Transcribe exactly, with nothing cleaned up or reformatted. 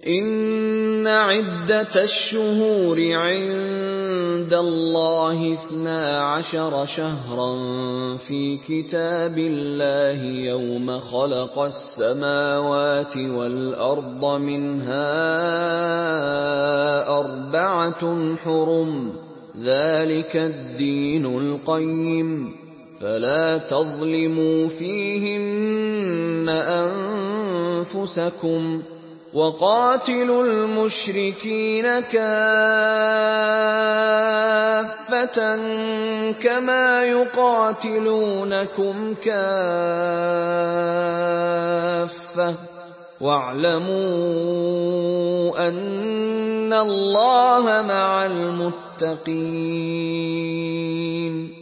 إن عدة الشهور عند الله اثنا عشر شهرا في كتاب الله يوم خلق السماوات والأرض منها أربعة حرم ذلك الدين القيم فلا تظلموا فيهن أنفسكم وقاتلوا المشركين كافة كما يقاتلونكم كافة واعلموا أن الله مع المتقين